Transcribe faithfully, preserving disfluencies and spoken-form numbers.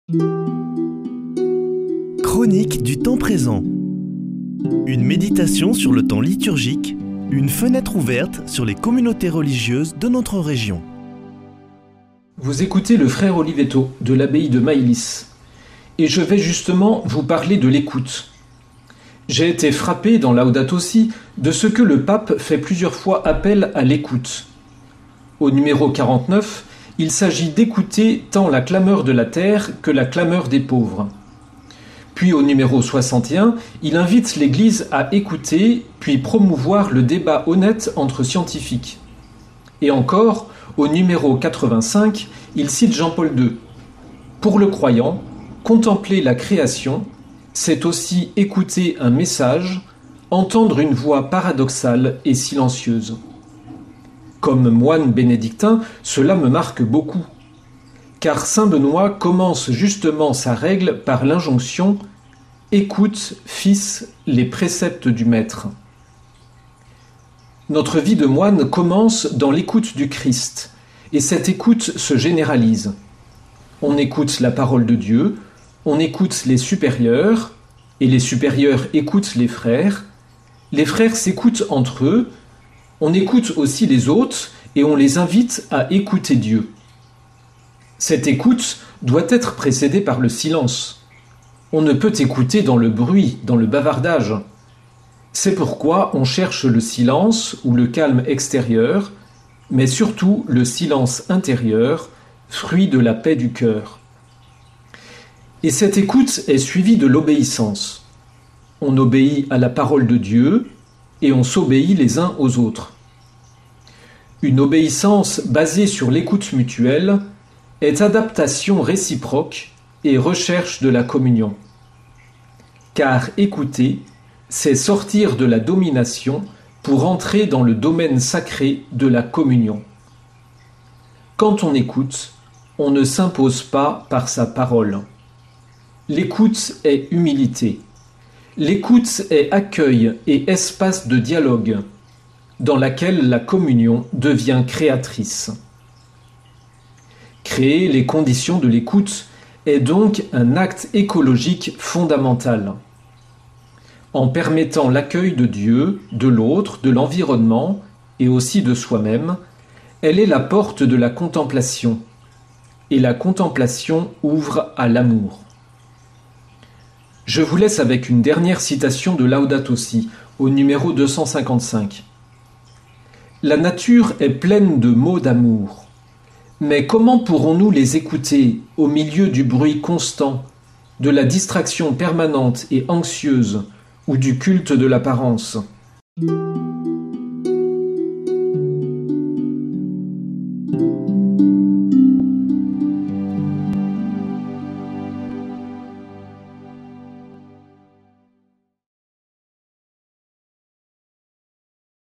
Chronique du temps présent. Une méditation sur le temps liturgique, une fenêtre ouverte sur les communautés religieuses de notre région. Vous écoutez le frère Olivetto de l'abbaye de Maïlis, et je vais justement vous parler de l'écoute. J'ai été frappé dans Laudato Si de ce que le pape fait plusieurs fois appel à l'écoute. Au numéro quarante-neuf, il s'agit d'écouter tant la clameur de la terre que la clameur des pauvres. Puis au numéro soixante et un, il invite l'Église à écouter, puis promouvoir le débat honnête entre scientifiques. Et encore, au numéro quatre-vingt-cinq, il cite Jean-Paul deux. Pour le croyant, contempler la création, c'est aussi écouter un message, entendre une voix paradoxale et silencieuse. Comme moine bénédictin, cela me marque beaucoup. Car saint Benoît commence justement sa règle par l'injonction « Écoute, fils, les préceptes du Maître ». Notre vie de moine commence dans l'écoute du Christ, et cette écoute se généralise. On écoute la parole de Dieu, on écoute les supérieurs, et les supérieurs écoutent les frères, les frères s'écoutent entre eux, on écoute aussi les autres et on les invite à écouter Dieu. Cette écoute doit être précédée par le silence. On ne peut écouter dans le bruit, dans le bavardage. C'est pourquoi on cherche le silence ou le calme extérieur, mais surtout le silence intérieur, fruit de la paix du cœur. Et cette écoute est suivie de l'obéissance. On obéit à la parole de Dieu et on s'obéit les uns aux autres. Une obéissance basée sur l'écoute mutuelle est adaptation réciproque et recherche de la communion. Car écouter, c'est sortir de la domination pour entrer dans le domaine sacré de la communion. Quand on écoute, on ne s'impose pas par sa parole. L'écoute est humilité. L'écoute est accueil et espace de dialogue, dans laquelle la communion devient créatrice. Créer les conditions de l'écoute est donc un acte écologique fondamental. En permettant l'accueil de Dieu, de l'autre, de l'environnement et aussi de soi-même, elle est la porte de la contemplation. Et la contemplation ouvre à l'amour. Je vous laisse avec une dernière citation de Laudato Si, au numéro deux cent cinquante-cinq. La nature est pleine de mots d'amour. Mais comment pourrons-nous les écouter au milieu du bruit constant, de la distraction permanente et anxieuse ou du culte de l'apparence ?